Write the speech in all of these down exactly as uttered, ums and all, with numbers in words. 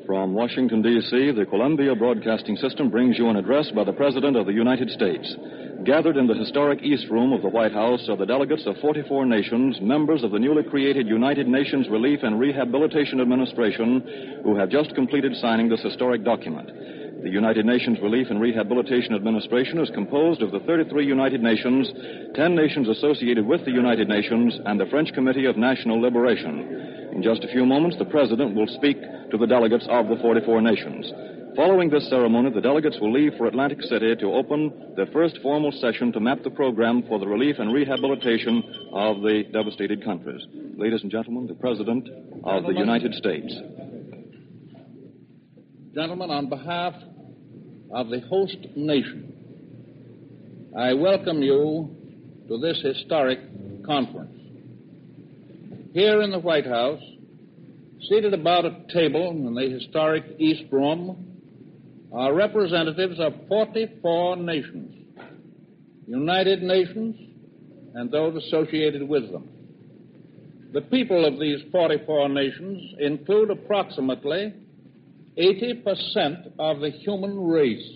From Washington, D C, the Columbia Broadcasting System brings you an address by the President of the United States. Gathered in the historic East Room of the White House are the delegates of forty-four nations, members of the newly created United Nations Relief and Rehabilitation Administration, who have just completed signing this historic document. The United Nations Relief and Rehabilitation Administration is composed of the thirty-three United Nations, ten nations associated with the United Nations, and the French Committee of National Liberation. In just a few moments, the President will speak to the delegates of the forty-four nations. Following this ceremony, the delegates will leave for Atlantic City to open their first formal session to map the program for the relief and rehabilitation of the devastated countries. Ladies and gentlemen, the President of the United States. Gentlemen, on behalf of the host nation, I welcome you to this historic conference. Here in the White House, seated about a table in the historic East Room, are representatives of forty-four nations, United Nations, and those associated with them. The people of these forty-four nations include approximately eighty percent of the human race,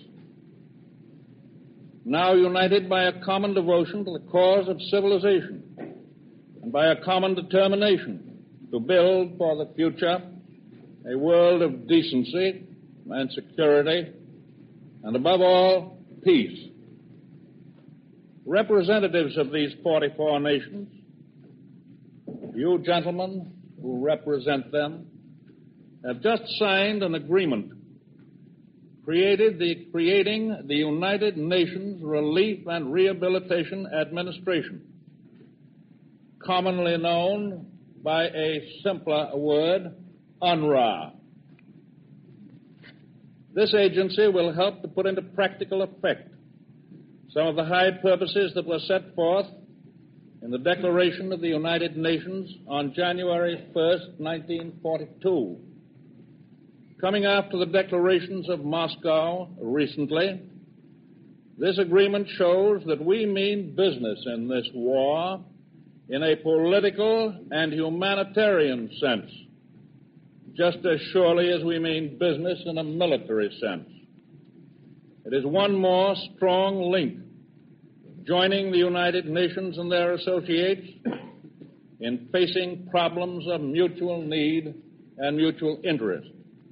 now united by a common devotion to the cause of civilization and by a common determination to build for the future a world of decency and security and, above all, peace. Representatives of these forty-four nations, you gentlemen who represent them, have just signed an agreement created the, creating the United Nations Relief and Rehabilitation Administration, commonly known by a simpler word, UNRWA. This agency will help to put into practical effect some of the high purposes that were set forth in the Declaration of the United Nations on January first, nineteen forty-two. Coming after the declarations of Moscow recently, this agreement shows that we mean business in this war in a political and humanitarian sense, just as surely as we mean business in a military sense. It is one more strong link joining the United Nations and their associates in facing problems of mutual need and mutual interest.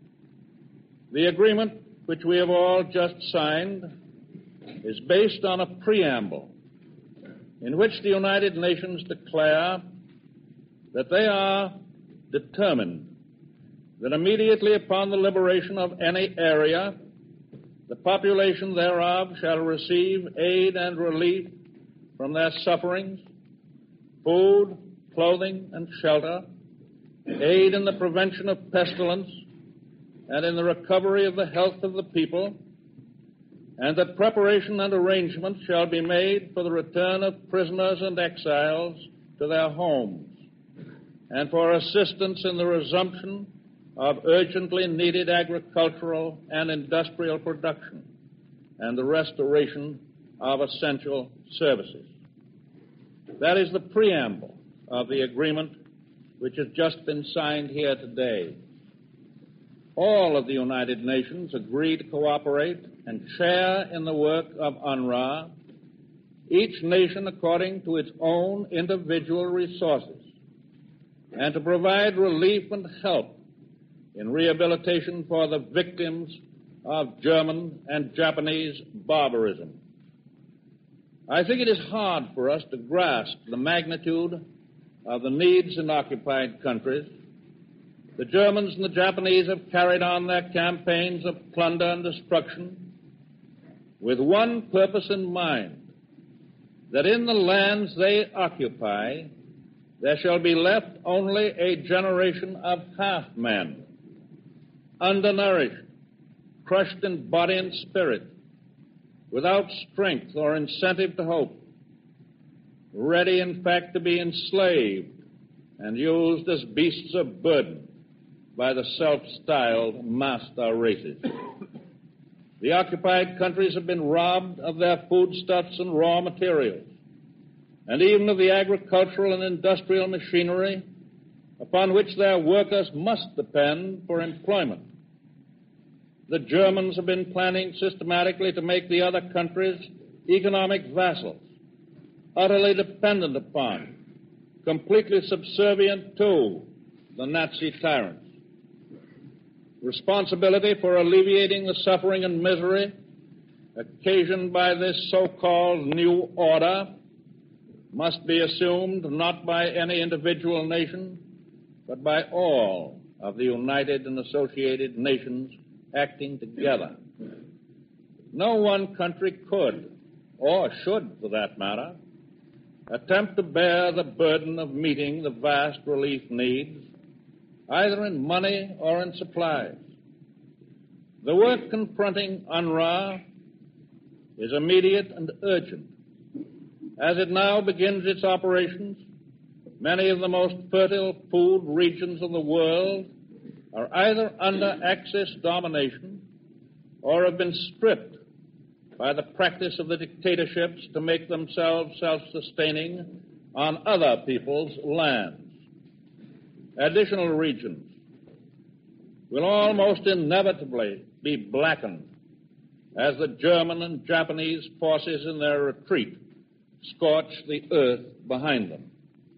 The agreement, which we have all just signed, is based on a preamble in which the United Nations declare that they are determined that immediately upon the liberation of any area, the population thereof shall receive aid and relief from their sufferings, food, clothing, and shelter, aid in the prevention of pestilence, and in the recovery of the health of the people, and that preparation and arrangement shall be made for the return of prisoners and exiles to their homes, and for assistance in the resumption of urgently needed agricultural and industrial production, and the restoration of essential services. That is the preamble of the agreement which has just been signed here today. All of the United Nations agree to cooperate and share in the work of UNRWA, each nation according to its own individual resources, and to provide relief and help in rehabilitation for the victims of German and Japanese barbarism. I think it is hard for us to grasp the magnitude of the needs in occupied countries. The Germans and the Japanese have carried on their campaigns of plunder and destruction with one purpose in mind, that in the lands they occupy there shall be left only a generation of half-men, undernourished, crushed in body and spirit, without strength or incentive to hope, ready, in fact, to be enslaved and used as beasts of burden by the self-styled master races. The occupied countries have been robbed of their foodstuffs and raw materials, and even of the agricultural and industrial machinery upon which their workers must depend for employment. the Germans have been planning systematically to make the other countries economic vassals, utterly dependent upon, completely subservient to the Nazi tyrants. Responsibility for alleviating the suffering and misery occasioned by this so-called new order must be assumed not by any individual nation, but by all of the United and Associated Nations acting together. No one country could, or should for that matter, attempt to bear the burden of meeting the vast relief needs, either in money or in supplies. The work confronting UNRWA is immediate and urgent. As it now begins its operations, many of the most fertile food regions of the world are either under Axis domination or have been stripped by the practice of the dictatorships to make themselves self-sustaining on other people's lands. Additional regions will almost inevitably be blackened as the German and Japanese forces in their retreat scorch the earth behind them.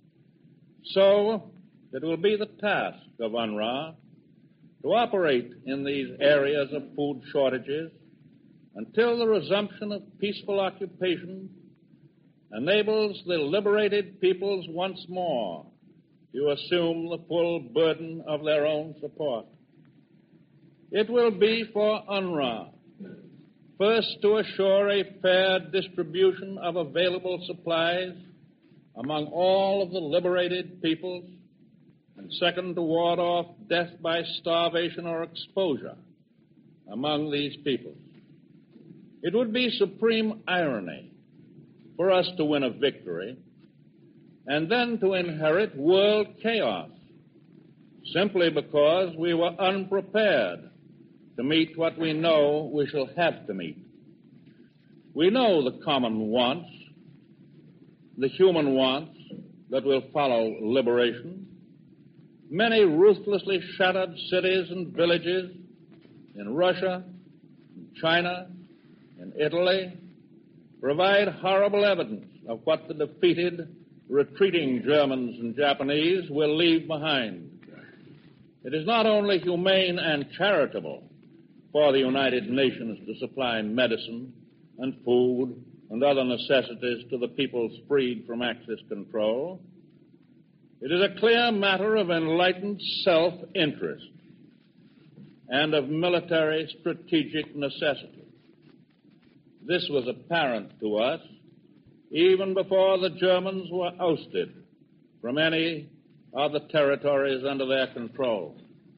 So it will be the task of UNRWA to operate in these areas of food shortages until the resumption of peaceful occupation enables the liberated peoples once more to assume the full burden of their own support. It will be for UNRWA first to assure a fair distribution of available supplies among all of the liberated peoples, and second to ward off death by starvation or exposure among these peoples. It would be supreme irony for us to win a victory and then to inherit world chaos simply because we were unprepared to meet what we know we shall have to meet. We know the common wants, the human wants that will follow liberation. Many ruthlessly shattered cities and villages in Russia, in China, in Italy provide horrible evidence of what the defeated, retreating Germans and Japanese will leave behind. It is not only humane and charitable for the United Nations to supply medicine and food and other necessities to the peoples freed from Axis control. It is a clear matter of enlightened self-interest and of military strategic necessity. This was apparent to us even before the Germans were ousted from any of the territories under their control.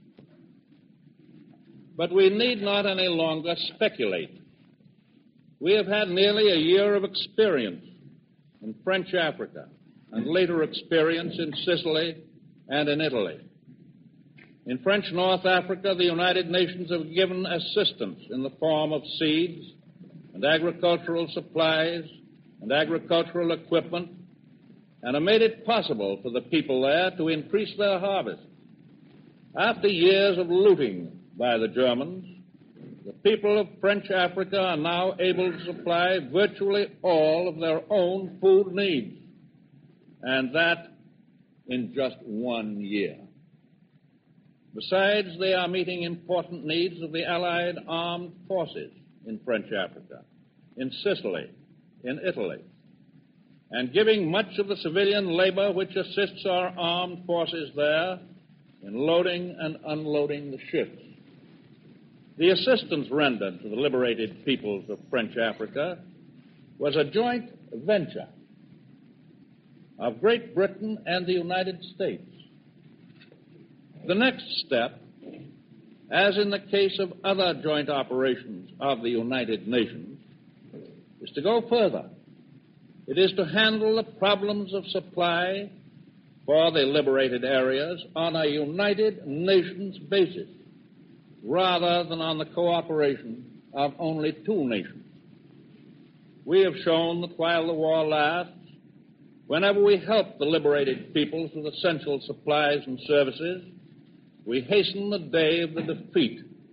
But we need not any longer speculate. We have had nearly a year of experience in French Africa and later experience in Sicily and in Italy. In French North Africa, the United Nations have given assistance in the form of seeds and agricultural supplies and agricultural equipment and have made it possible for the people there to increase their harvest. After years of looting by the Germans, the people of French Africa are now able to supply virtually all of their own food needs, and that in just one year. Besides, they are meeting important needs of the Allied armed forces in French Africa, in Sicily, in Italy, and giving much of the civilian labor which assists our armed forces there in loading and unloading the ships. The assistance rendered to the liberated peoples of French Africa was a joint venture of Great Britain and the United States. The next step, as in the case of other joint operations of the United Nations, is to go further. It is to handle the problems of supply for the liberated areas on a United Nations basis, rather than on the cooperation of only two nations. We have shown that while the war lasts, whenever we help the liberated peoples with essential supplies and services, we hasten the day of the defeat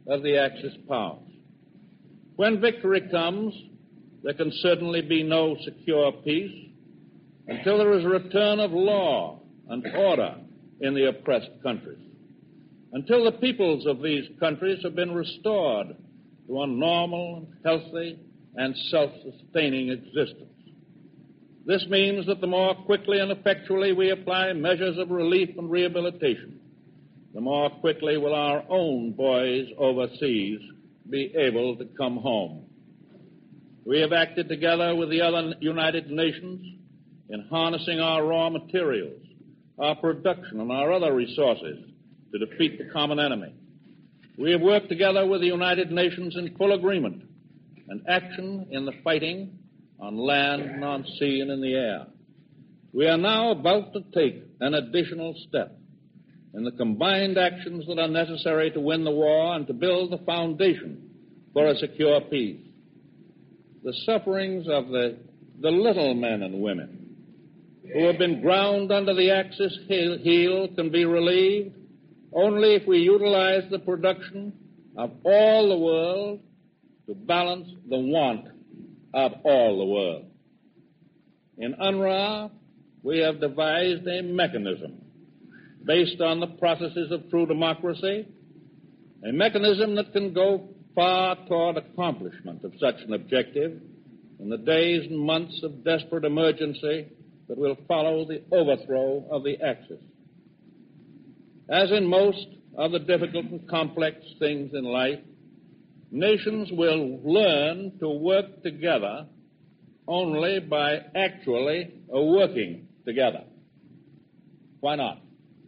of the Axis powers. When victory comes, there can certainly be no secure peace until there is a return of law and order in the oppressed countries, until the peoples of these countries have been restored to a normal, healthy, and self-sustaining existence. This means that the more quickly and effectually we apply measures of relief and rehabilitation, the more quickly will our own boys overseas be able to come home. We have acted together with the other United Nations in harnessing our raw materials, our production, and our other resources to defeat the common enemy. We have worked together with the United Nations in full agreement and action in the fighting on land and on sea and in the air. We are now about to take an additional step in the combined actions that are necessary to win the war and to build the foundation for a secure peace. The sufferings of the, the little men and women who have been ground under the Axis heel can be relieved only if we utilize the production of all the world to balance the want of all the world. In UNRWA, we have devised a mechanism based on the processes of true democracy, a mechanism that can go far toward accomplishment of such an objective in the days and months of desperate emergency that will follow the overthrow of the Axis. As in most of the difficult and complex things in life, nations will learn to work together only by actually working together. Why not?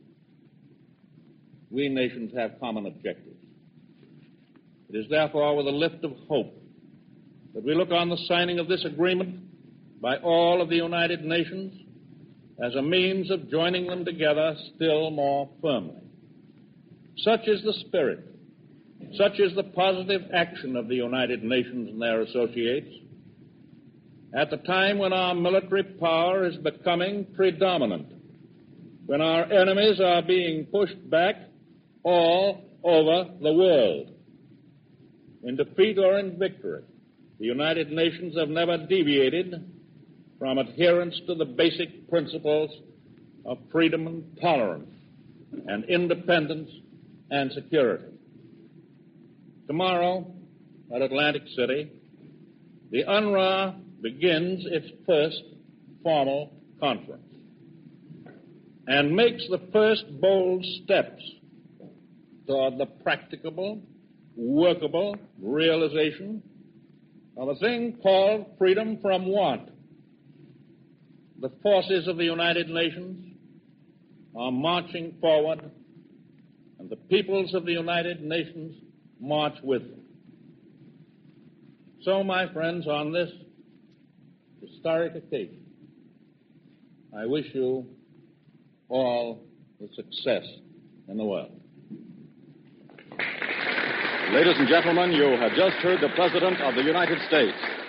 We nations have common objectives. It is therefore with a lift of hope that we look on the signing of this agreement by all of the United Nations as a means of joining them together still more firmly. Such is the spirit, such is the positive action of the United Nations and their associates at the time when our military power is becoming predominant, when our enemies are being pushed back all over the world. In defeat or in victory, the United Nations have never deviated from adherence to the basic principles of freedom and tolerance and independence and security. Tomorrow, at Atlantic City, the UNRWA begins its first formal conference and makes the first bold steps toward the practicable, workable realization of a thing called freedom from want. The forces of the United Nations are marching forward, and the peoples of the United Nations march with them. So, my friends, on this historic occasion, I wish you all the success in the world. Ladies and gentlemen, you have just heard the President of the United States.